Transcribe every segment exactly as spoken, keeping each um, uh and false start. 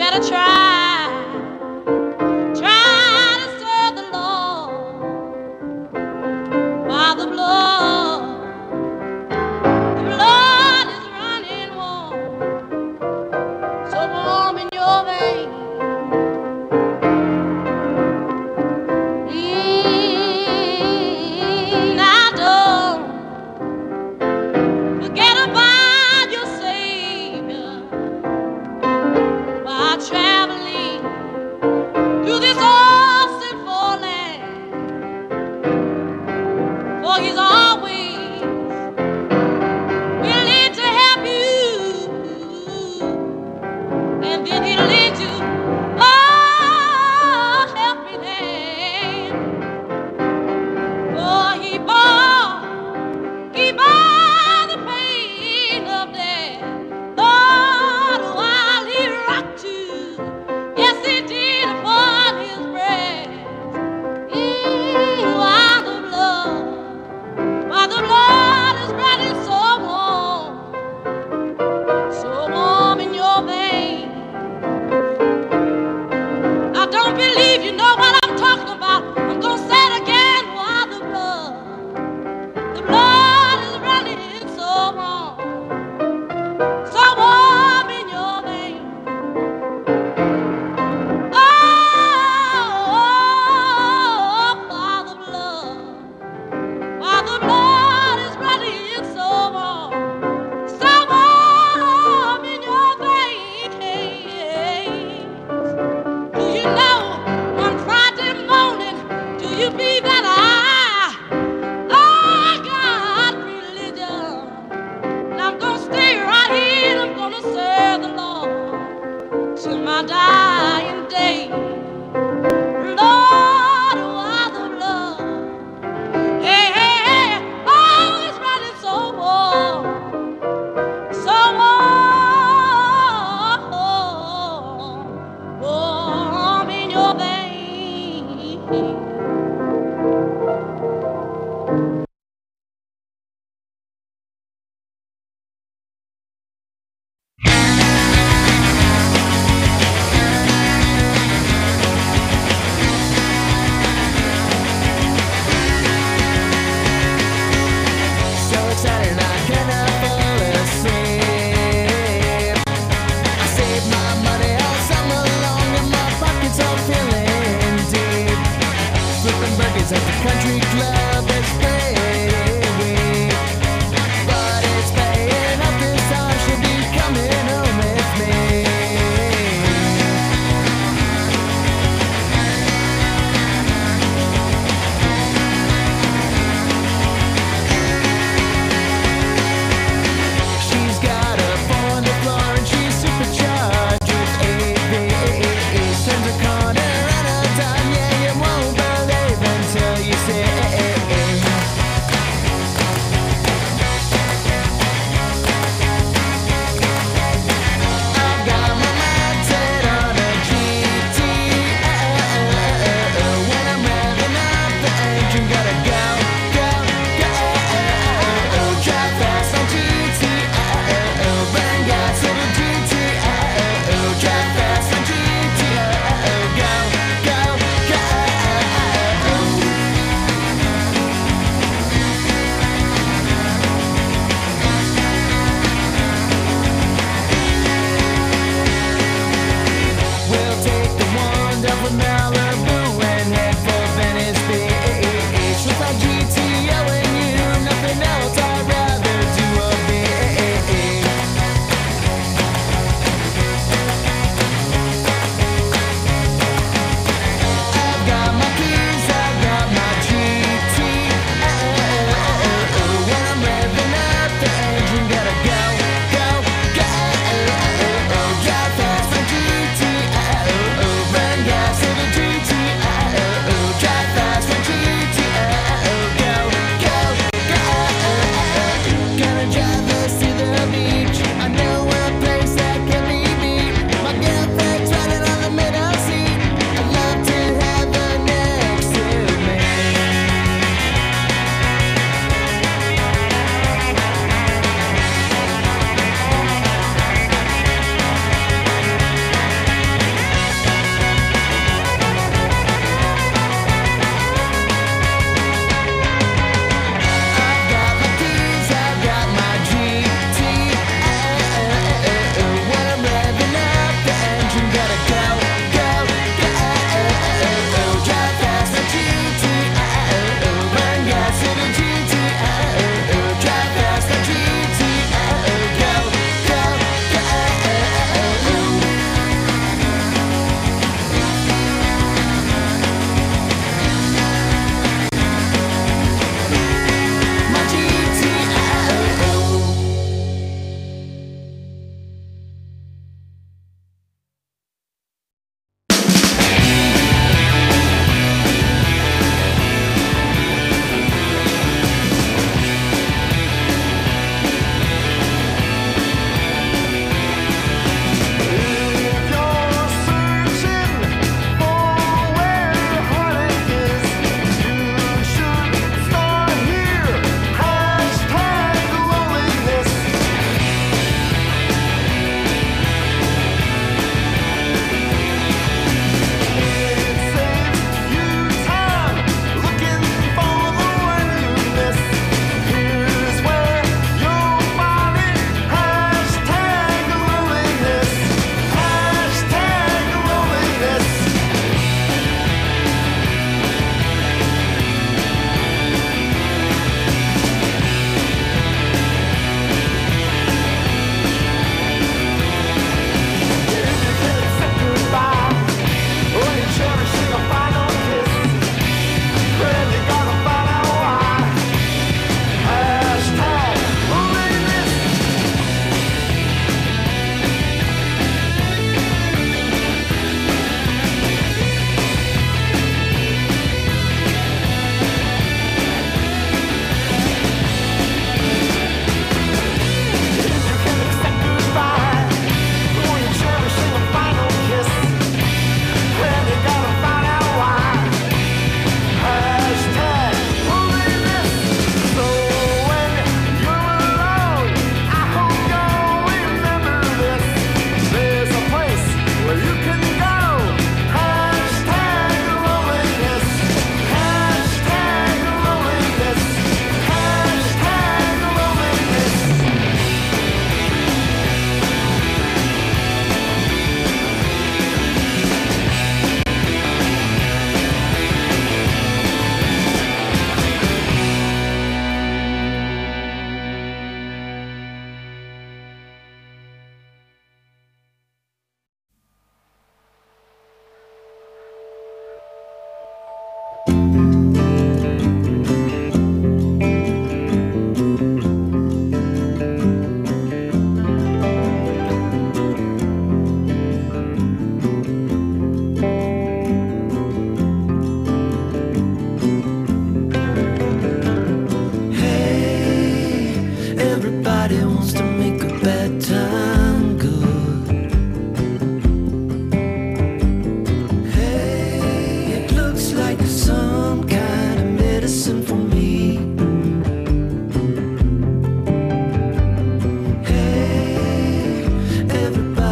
better try, try to serve the Lord while the blood, the blood is running warm, so warm in your veins. Mm, now don't forget about your Savior while traveling.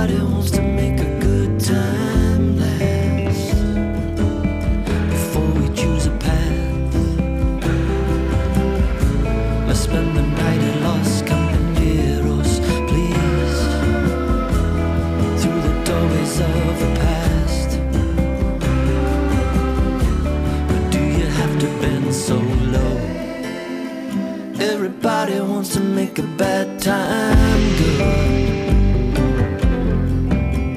Everybody wants to make a good time last before we choose a path. Let's spend the night at Los Compañeros, please, through the doorways of the past. But do you have to bend so low? Everybody wants to make a bad time good.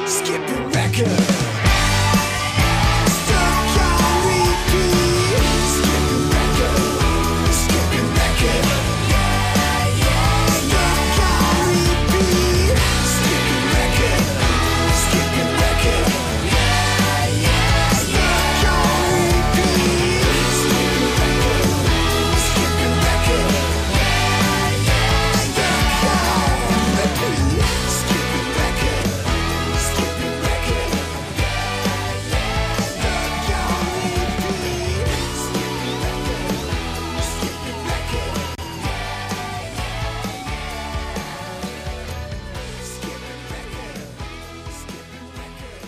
skipping record. Stuck on repeat, skipping record, skipping record. Stuck on repeat, skipping record, skipping record. Stuck on repeat, skipping record, skipping record. Stuck on repeat, skipping record, skipping record. Stuck on repeat, skipping record, skipping record. Skipping record, skipping record.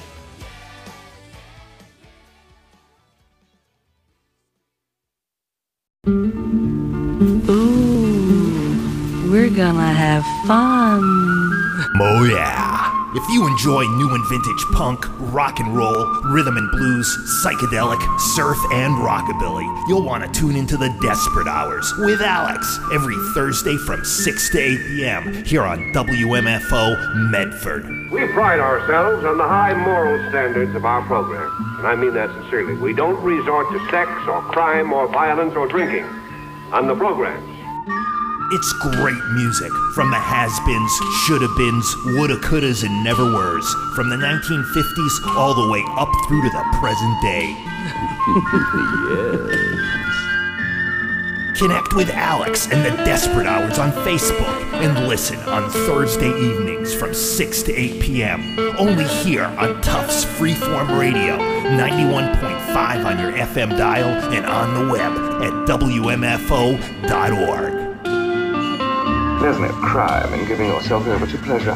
Ooh, we're gonna have fun. Oh yeah! If you enjoy new and vintage punk, rock and roll, rhythm and blues, psychedelic, surf, and rockabilly, you'll want to tune into the Desperate Hours with Alex every Thursday from six to eight p.m. here on W M F O Medford. We pride ourselves on the high moral standards of our program, and I mean that sincerely. We don't resort to sex or crime or violence or drinking on the programs. It's great music from the has-beens, shoulda-beens, woulda-couldas, and never-weres, from the nineteen fifties all the way up through to the present day. Yes. Connect with Alex and the Desperate Hours on Facebook and listen on Thursday evenings from six to eight p.m. only here on Tufts Freeform Radio, ninety-one point five on your F M dial and on the web at W M F O dot org. There's no crime in giving yourself over to pleasure.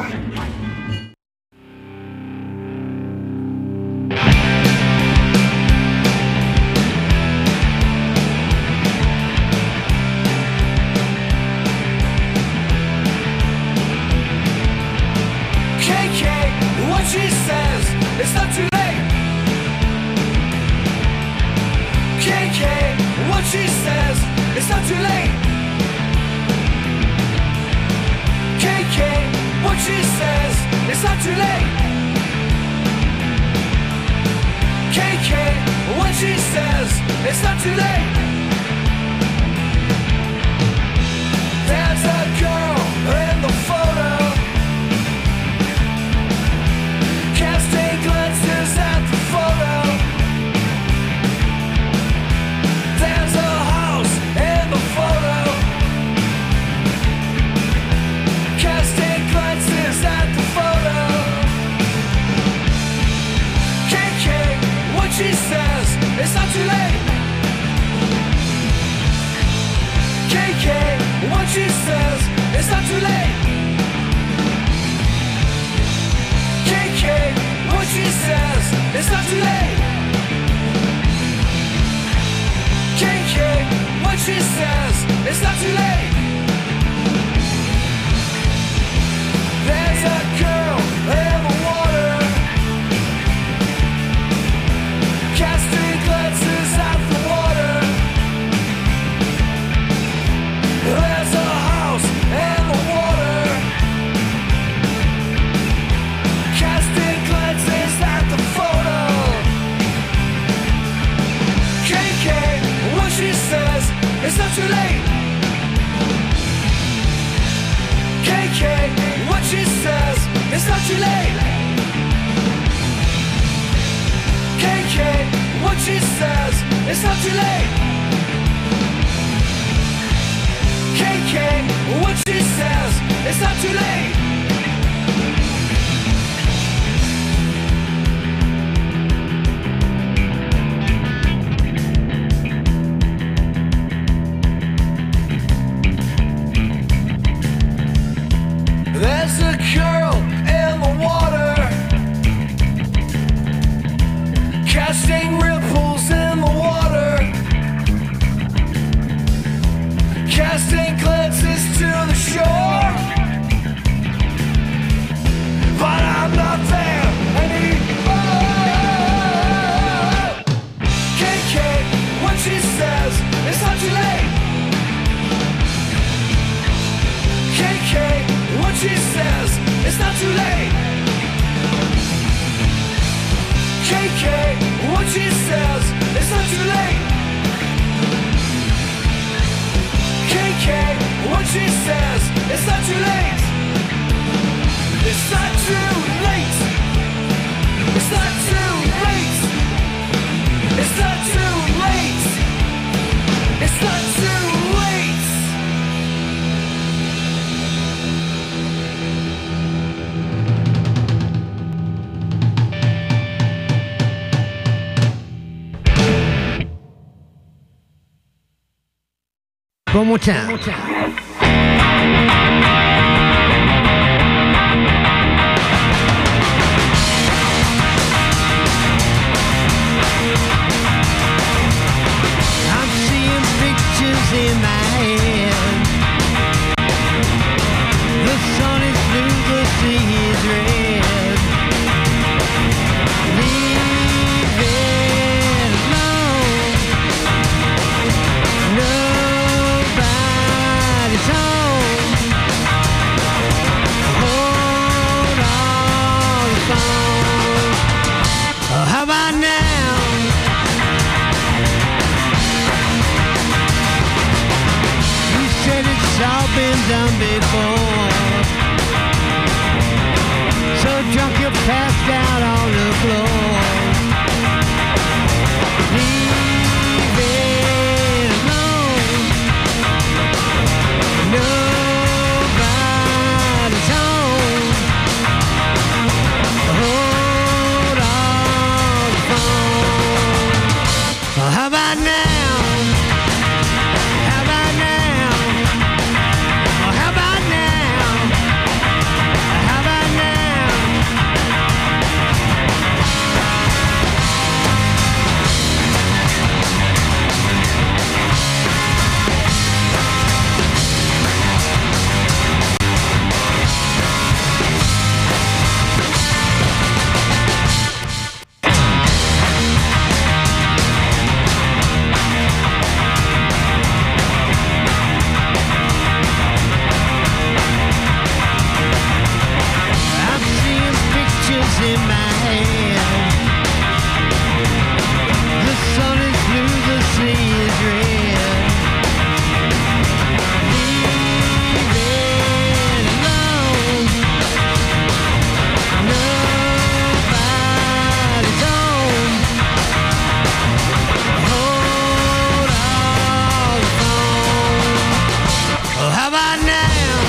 K K, what she says, it's not too late. K K, what she says, it's not too late. K K, what she says, it's not too late. K K, what she says, it's not too late. There's a girl in the photo, casting glances at the photo. There's a house in the photo, casting glances at the photo. K K, what she says, it's not too late. K K, what she says, it's not too late. K K, what she says, it's not too late. K K, what she says, it's not too late. There's a girl in the water, casting glances at the water. There's a house in the water, casting glances at the photo. K K, what she says, it's not too late. K K, what she says, it's not too late. K K, what she says, it's not too late. K K, what she says, it's not too late. There's a girl in the water, casting ripples in the water, casting glances to the shore. K K, what she says, it's not too late. K K, what she says, it's not too late. It's not too late. It's not too late. It's not too late. It's not too late. One more time. One more time. I'm seeing pictures in my head. The sun is blue, the sea is red. Leave it alone. Nobody's home. Hold on the phone. Oh, how about now? Said it's all been done before. So drunk you passed out on the floor. Leave it alone. Nobody's home. Hold on the phone. Well, how about now? In my hand, the sun is blue, the sea is red. Leave it alone. Nobody's home. Hold on the phone. Oh, how about now?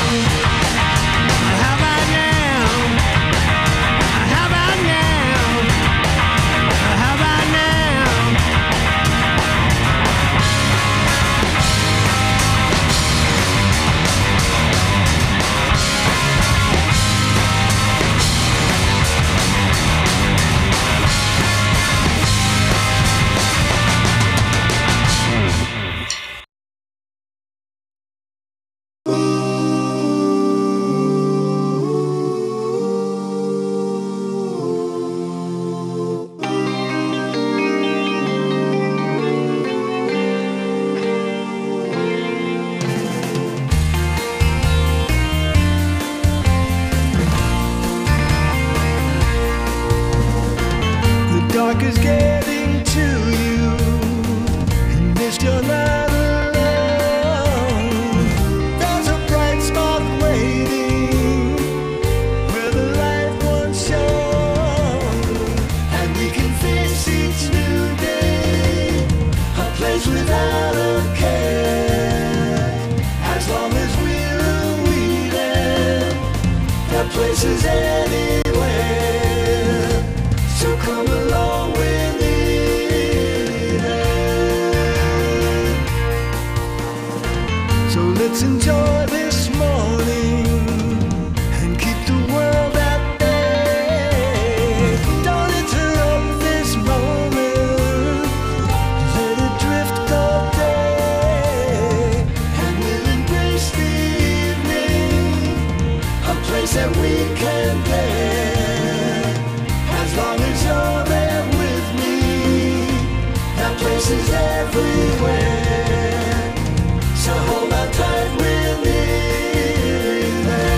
Dark is getting to you, and missed your night alone. There's a bright spot waiting where the light once shone, and we can face each new day, a place without a care. As long as we're weeding, that place is anywhere. So come along with me then. So let's enjoy this morning and keep the world at bay. Don't interrupt this moment, let it drift all day. And we'll embrace the evening, a place that we can play. As long as you're there with me, that place is everywhere. So hold on tight with me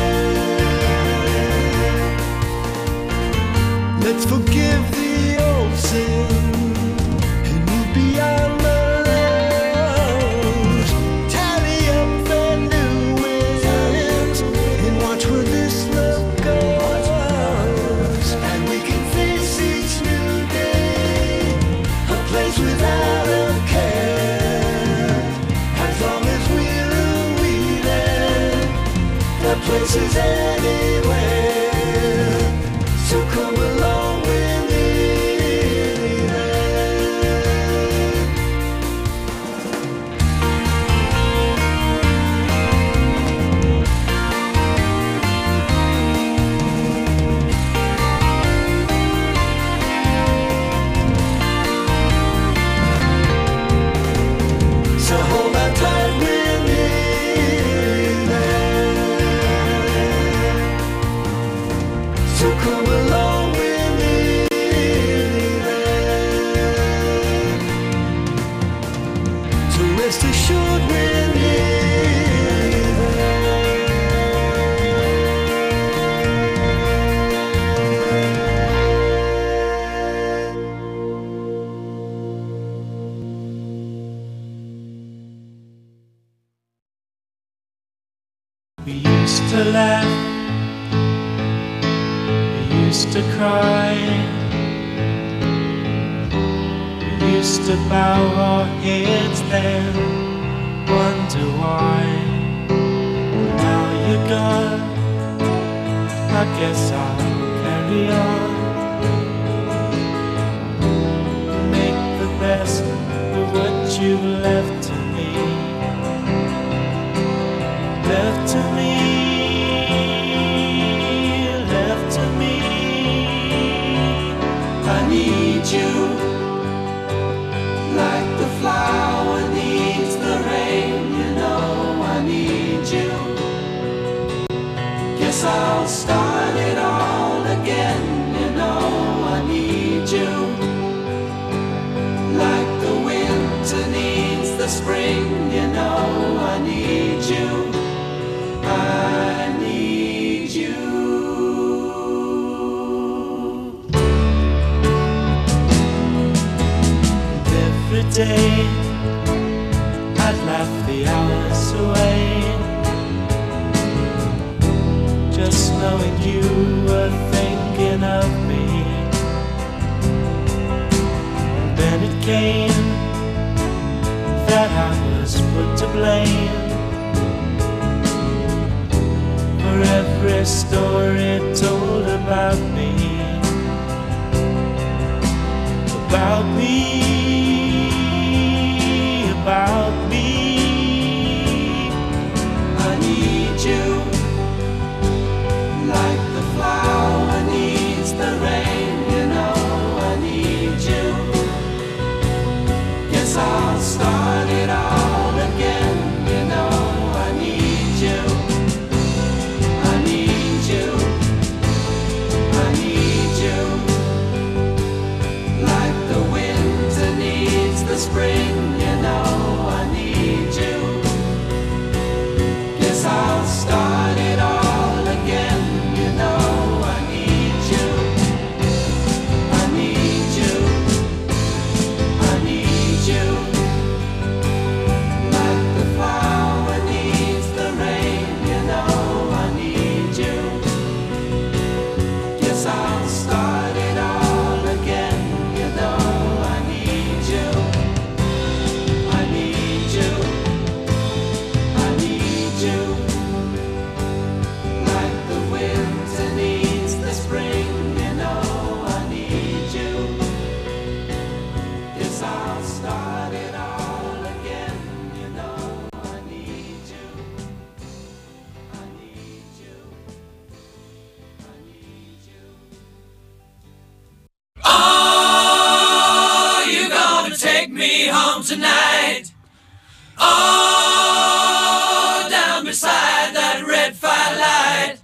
there. Let's forgive the old racing and move beyond the lows. Tally up their new wins and watch where this love goes. And we can face each new day, a place without a care. As long as we're we there, the place is anywhere. So come along with me there. So hold on tight with me there. So come along with me there. So rest assured with me We used to laugh, we used to cry, we used to bow our heads then, wonder why. Now you're gone, I guess I'll carry on. Make the best of what you've left to me. Left to me, left to me. I need you, like the flower needs the rain. You know I need you. Guess I'll start it all again. You know I need you, like the winter needs the spring. You know I need you. I need you. And every day I'd laugh the hours away, just knowing you were thinking of me. And then it came that I was put to blame for every story told about me, about me, about me. I need you, like the flower needs the rain. You know I need you. Yes, I'll start it all again. You know I need you. I need you, I need you, like the winter needs the spring. You know I need you. Guess I'll start it all again. You know I need you. I need you, I need you, like the flower needs the rain. You know I need you. Guess I'll start it all again. You know I need you. I need you. I need you, like the winter needs the spring. You know I need you. Guess I'll start it all again. You know I need you. I need you. I need you. Oh, you're gonna take me home tonight. Oh, down beside that red firelight.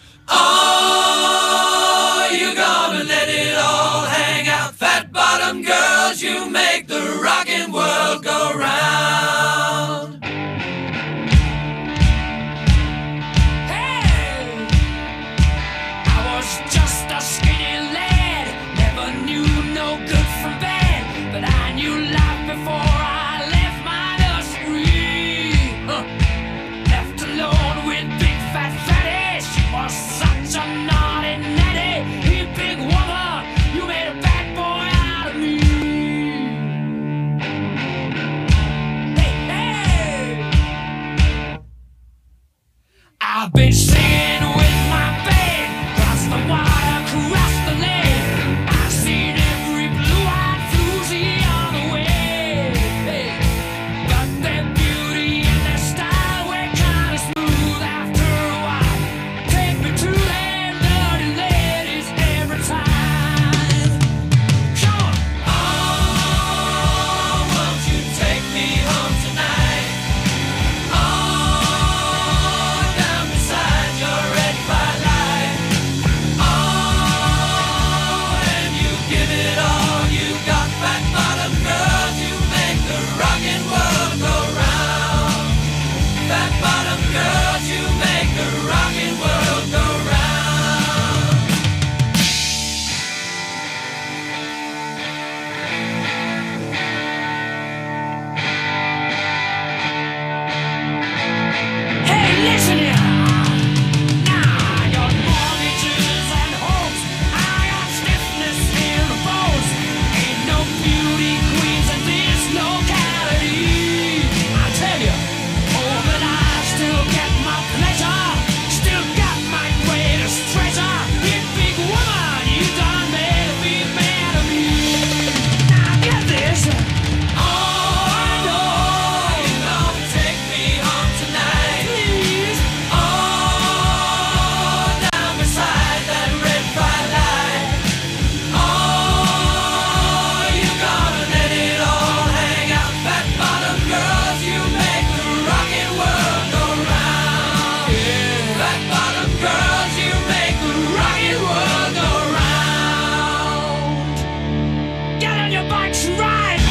Oh, you're gonna let it all hang out. Fat bottom girls, you make the rockin' world go round. Hey, I was just a skinny lad, never knew no no good from bad, but I knew life before I left my nursery. Huh. Left alone with big fat fatty, she was such a naughty natty. You big woman, you made a bad boy out of me. Hey, hey. I've been singing with my band, cross the water, cross the lake. I've seen every blue-eyed floozy on the way. Hey. But their beauty and their style were kind of smooth after a while. Take me to them dirty ladies every time. Come on. Oh, won't you take me home tonight? Oh, down beside your red twilight. Oh, and you give it all you got, fat bottom girls. You make the rockin' world go round. Fat bottom girls, you make the rockin' world go round. Hey, listen here. Now your mortgages and hopes, I got stiffness in the bones. Ain't no beauty queens in this locality. I tell you, oh, but I still get my pleasure, still got my greatest treasure. You big woman, you done made me mad of me. Now get this. Oh, I know you're gonna take me home tonight. Please. Oh, down beside that red twilight. Oh, you gonna let it all hang out, fat bottom girls. You make the rockin' world go round. Fat bottom girls, you make the rockin' world go round. Get on your bikes and ride.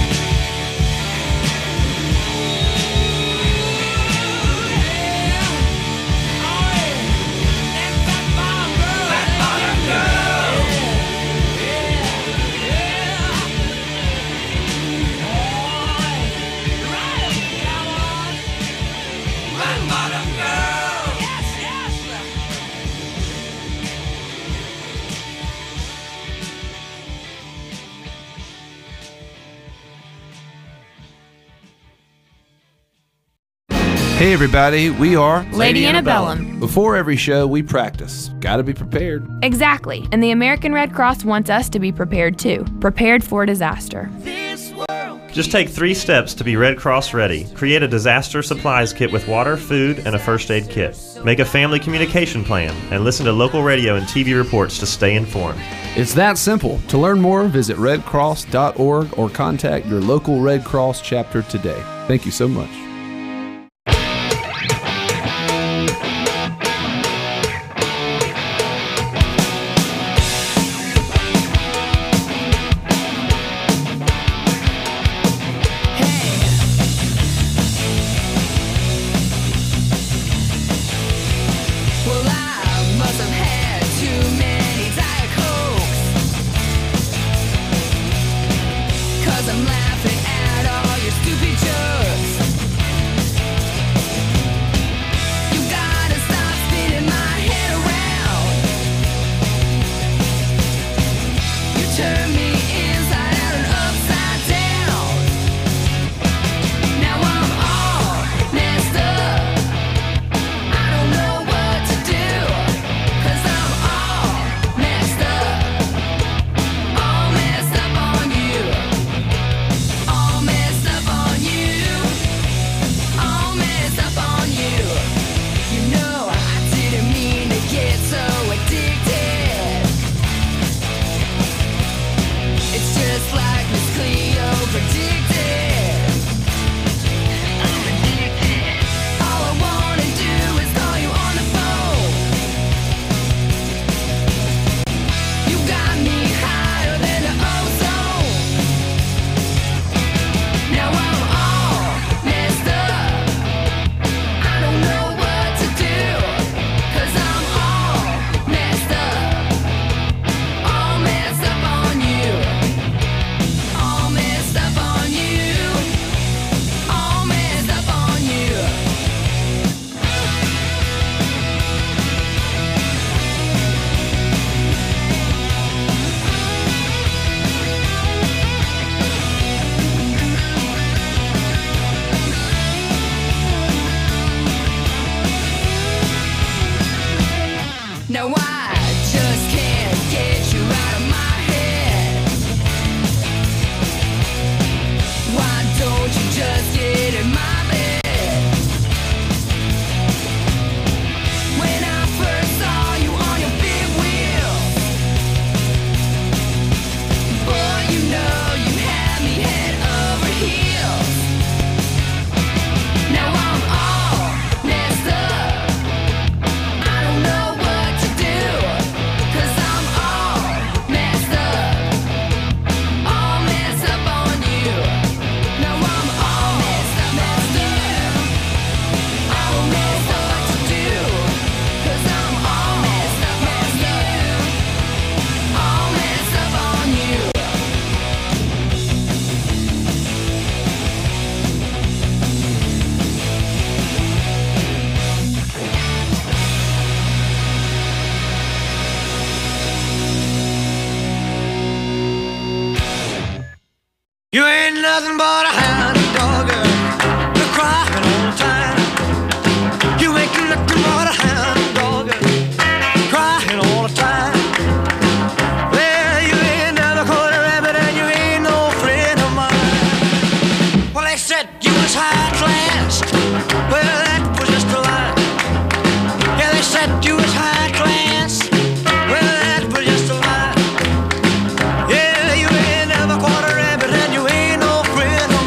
Hey everybody, we are Lady Antebellum. Before every show, we practice. Gotta be prepared. Exactly, and the American Red Cross wants us to be prepared too. Prepared for disaster. Just take three steps to be Red Cross ready. Create a disaster supplies kit with water, food, and a first aid kit. Make a family communication plan and listen to local radio and T V reports to stay informed. It's that simple. To learn more, visit red cross dot org or contact your local Red Cross chapter today. Thank you so much. Well, I must have had too many Diet Cokes, 'cause I'm laughing at all your stupid jokes. You gotta stop spinning my head around. You turn me inside out and upside down. Now I'm all messed up. I don't know what to do, 'cause I'm all messed up. All messed up on you. All messed up on you. All messed up on you. You know I didn't mean to get so addicted. ain't nothing but a hound dog. You're crying all the time. You ain't nothing but a hound dog. Crying all the time. Well, you ain't never caught a rabbit and you ain't no friend of mine. Well, they said you was high class. Well, that was just a lie. Yeah, they said you was high class. Well, that was just a lie. Yeah, you ain't never caught a rabbit and you ain't no friend of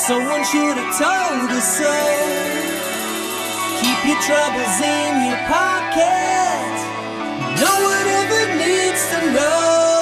Someone should have told us so. Keep your troubles in your pocket. No one ever needs to know.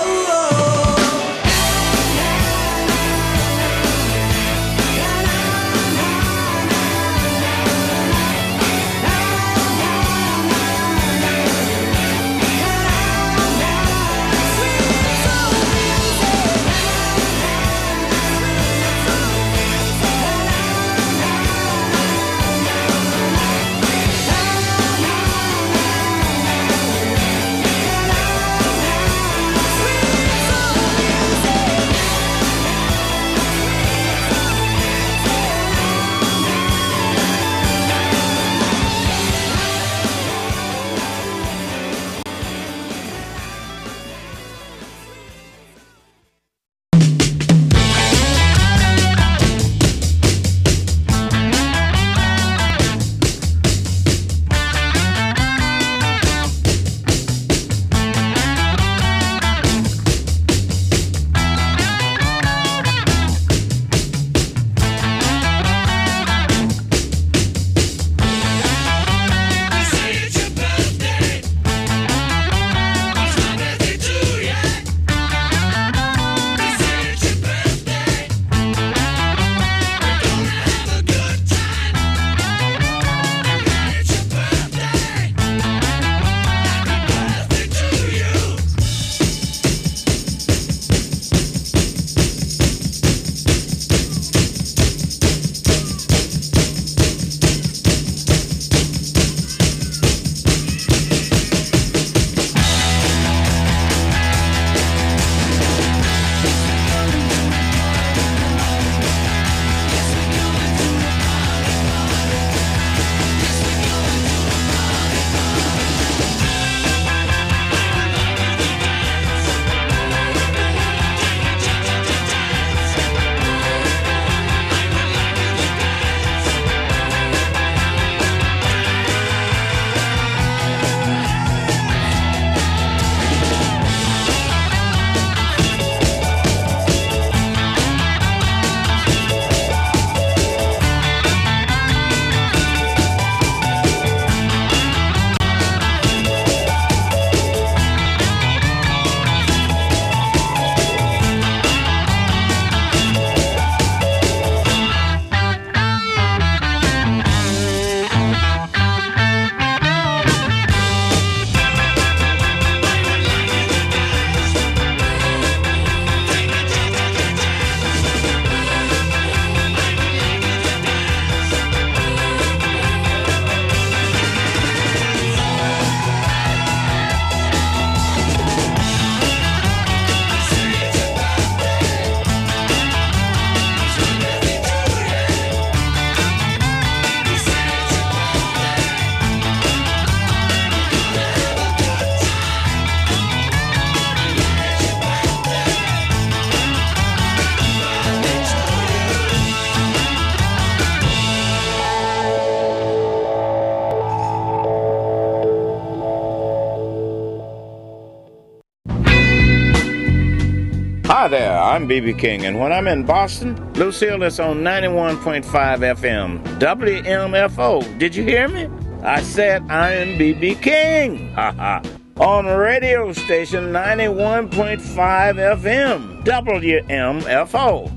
Hi there, I'm B B King, and when I'm in Boston, Lucille is on ninety-one point five F M, W M F O. Did you hear me? I said I'm B B King, haha, on radio station ninety-one point five F M, W M F O.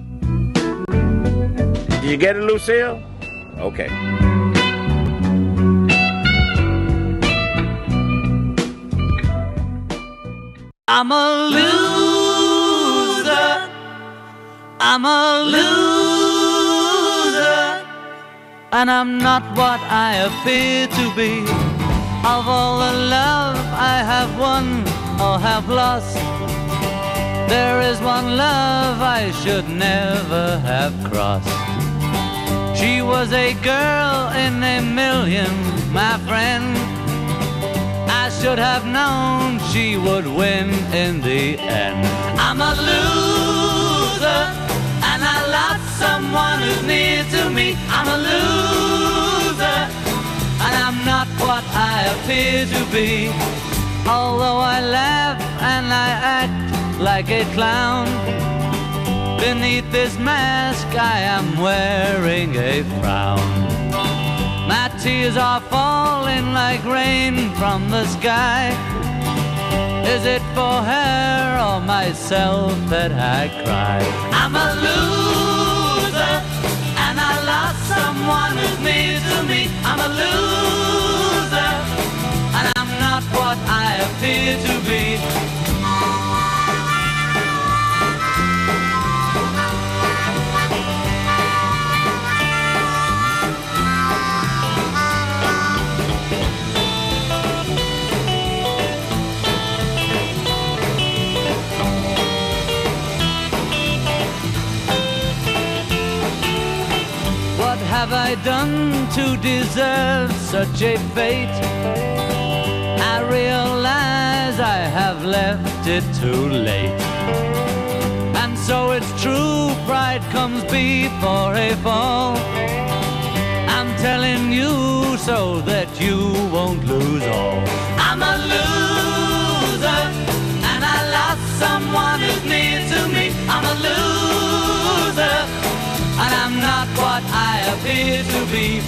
Did you get it, Lucille? Okay. I'm a loser. I'm a loser, and I'm not what I appear to be. Of all the love I have won or have lost, there is one love I should never have crossed. She was a girl in a million, my friend. I should have known she would win in the end. I'm a loser, and I lost someone who's near to me. I'm a loser, and I'm not what I appear to be. Although I laugh and I act like a clown, Beneath this mask I am wearing a frown. My tears are falling like rain from the sky. Is it for her or myself that I cry? I'm a loser, and I lost someone who's near to me. I'm a loser, and I'm not what I appear to be. Have I done to deserve such a fate? I realize I have left it too late. And so it's true, pride comes before a fall. I'm telling you so that you won't lose all. I'm a loser, and I lost someone who's near to me. I'm a loser, and I'm not what I appear to be.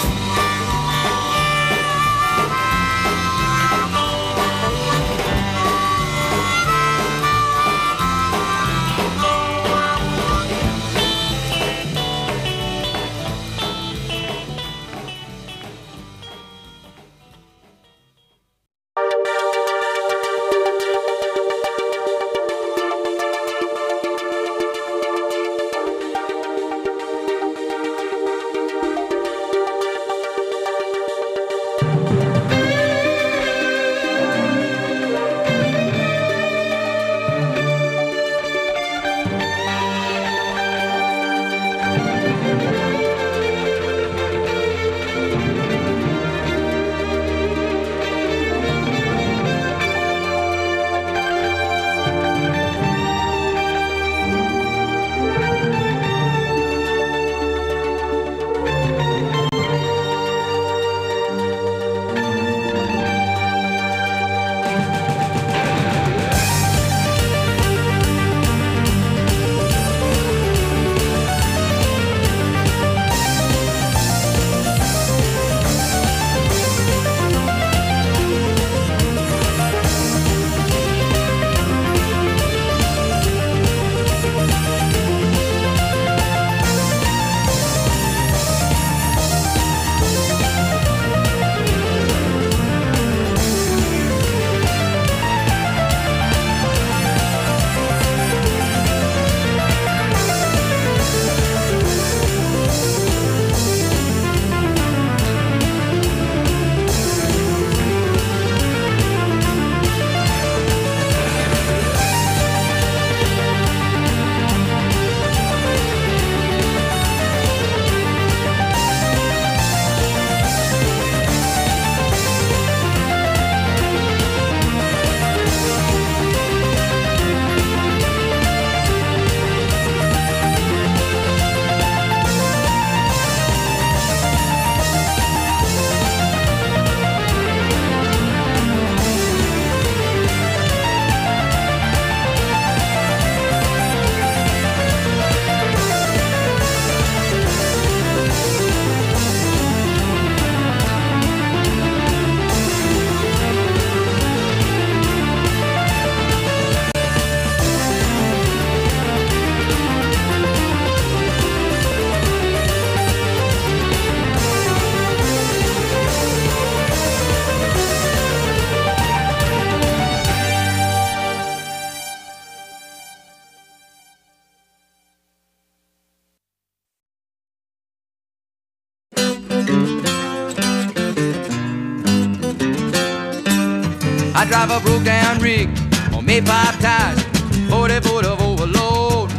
I drive a broke down rig on May five tires, forty foot of overload.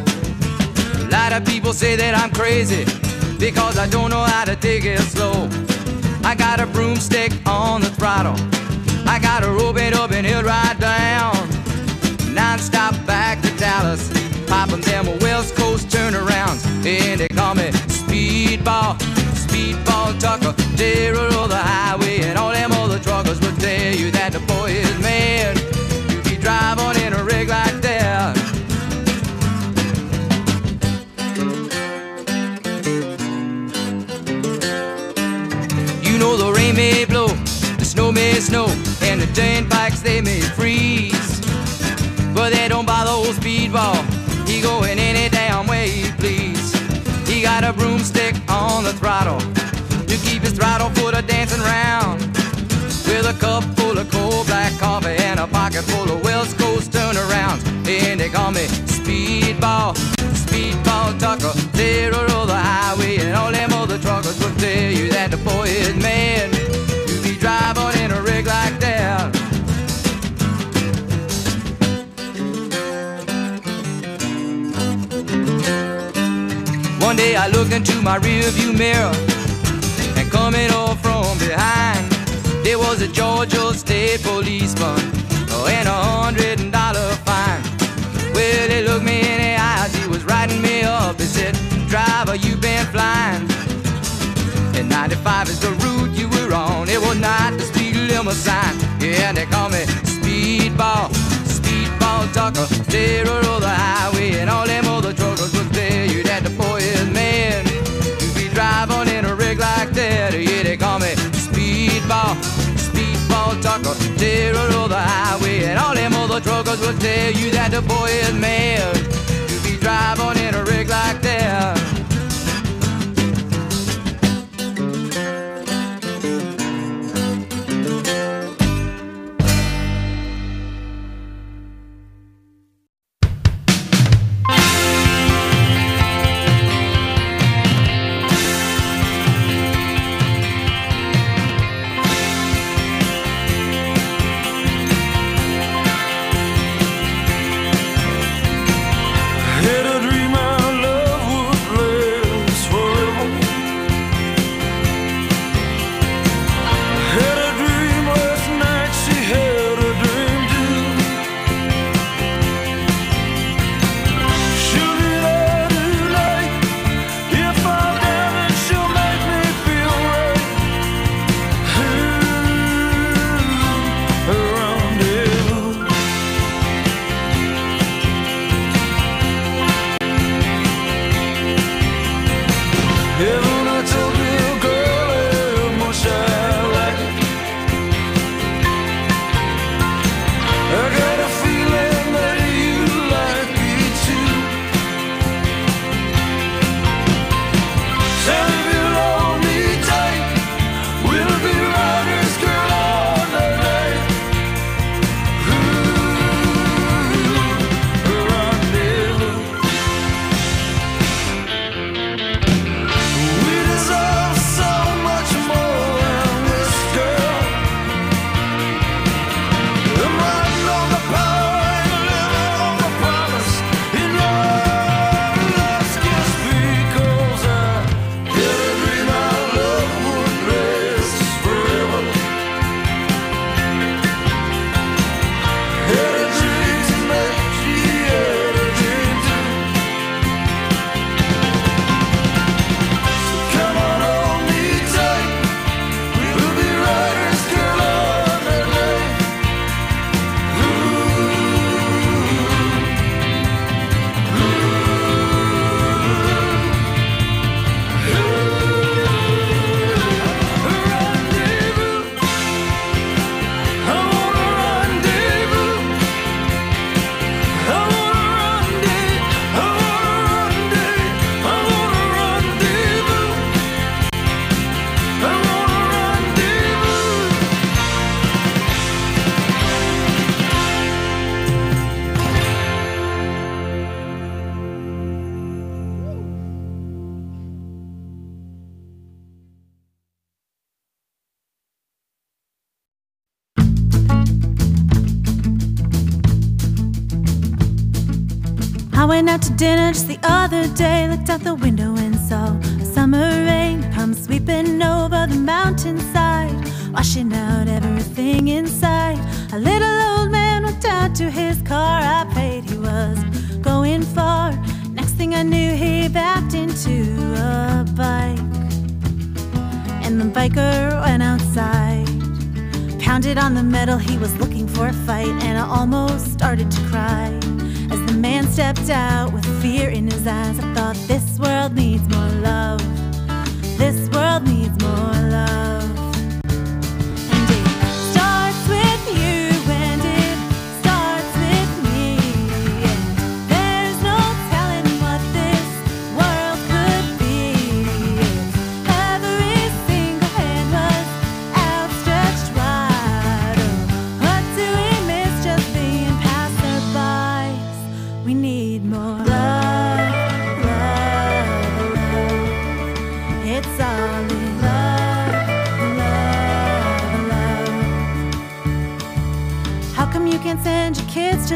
A lot of people say that I'm crazy because I don't know how to take it slow. I got a broomstick on the throttle, I got a rope it up and he'll ride down. Non-stop back to Dallas, popping them West Coast turnarounds. And they call me Speedball, Speedball Tucker, Terror of the highway. And all them other truckers will tell you that the boy is mad. You be driving in a rig like that. turnpikes they may freeze, but they don't bother old Speedball. He going any damn way he please. He got a broomstick on the throttle to keep his throttle foot a dancing round, with a cup full of cold black coffee and a pocket full of West Coast turnarounds. And they call me Speedball, Speedball Tucker, terror of the highway. And all them other truckers will tell you that the boy is mad to be driving in a rig like that. One day I looked into my rearview mirror, and coming up from behind, there was a Georgia State policeman, oh, and a hundred dollar fine. Well, he looked me in the eyes, he was writing me up. He said, driver, you been flying, and ninety-five is the route you were on. It was not the speed limit sign. Yeah, they call me Speedball, Speedball Tucker, terror of the highway. And all them other truckers will tell you that the boy is mad to be driving in a rig like that. Yeah, they call me Speedball, Speedball Tucker, terror of the highway. And all them other truckers will tell you that the boy is mad to be driving in a rig like that. Had a dream our love would last forever. Had a dream last night, she had a dream too. She'll be there tonight. If I'm down, then she'll make me feel right. Ooh, a rendezvous. Heaven, I told you, girl, how much I like it. I got a feeling that you like it too. So if you'll hold me tight, we'll be riders, girl, all night. Ooh, a rendezvous. We deserve so much more than this, girl. I'm riding on the power and living on the promise. In your last kiss, because I had a dream our love would last forever. Had a dream tonight, she had a dream too. Come on, hold me tight. We'll be riders, girl, all night. I went out to dinner just the other day, looked out the window and saw a summer rain come sweeping over the mountainside, washing out everything inside. A little old man went out to his car, I prayed he was going far. Next thing I knew, he backed into a bike, and the biker went outside, pounded on the metal, he was looking for a fight, and I almost started to cry. As the man stepped out with fear in his eyes, I thought, this world needs more love. This world needs more love. And it starts with you.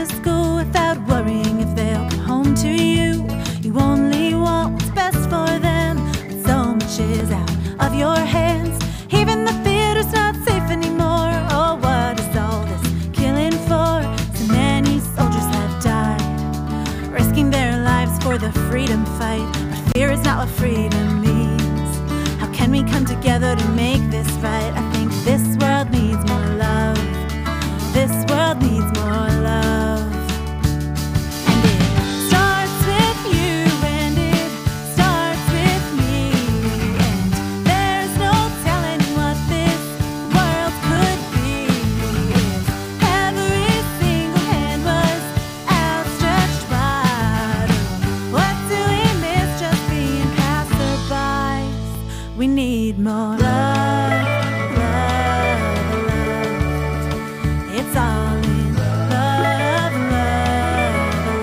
to school without worrying if they'll come home to you. You only want what's best for them, but so much is out of your hands. Even the theater's not safe anymore. Oh, what is all this killing for? So many soldiers have died, risking their lives for the freedom fight. But fear is not what freedom means. How can we come together to make this right? I think this world needs more love. This world needs more love. And it starts with you, and it starts with me. And there's no telling what this world could be if every single hand was outstretched wide. What do we miss just being passerbys? We need more love. It's all in love, love,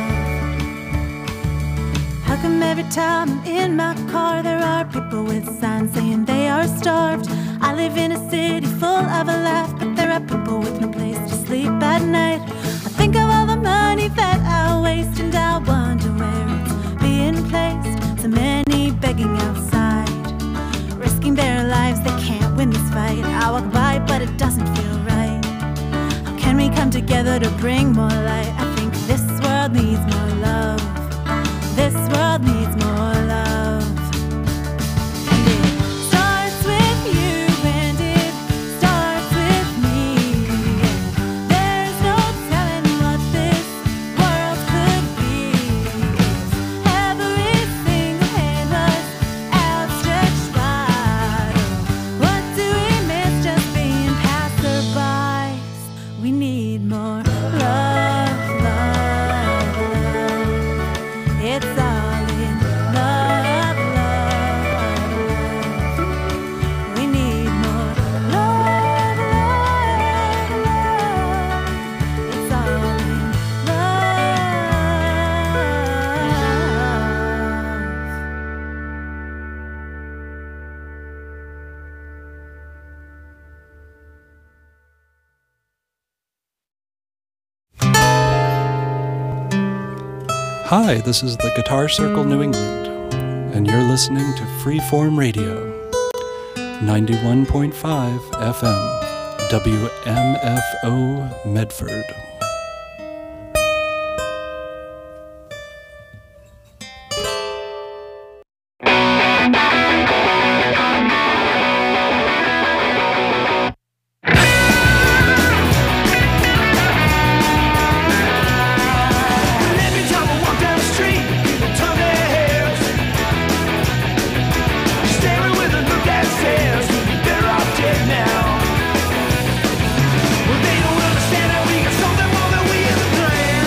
love. How come every time I'm in my car there are people with signs saying they are starved? I live in a city full of a laugh, but there are people with no place to sleep at night. I think of all the money that I waste, and I wonder where it's being placed. So many begging outside, risking their lives, they can't win this fight. I walk by, but it doesn't feel right. Can we come together to bring more light? I think this world needs more love. This world needs more love. And it starts with you, and it starts with me. And there's no telling what this world could be if every single hand was outstretched wide. What do we miss just being passerbys? We need more love, love, love. It's all in love, love, love. We need more love, love, love. It's all in Hi, this is the Guitar Circle New England, and you're listening to Freeform Radio, ninety-one point five F M, W M F O Medford.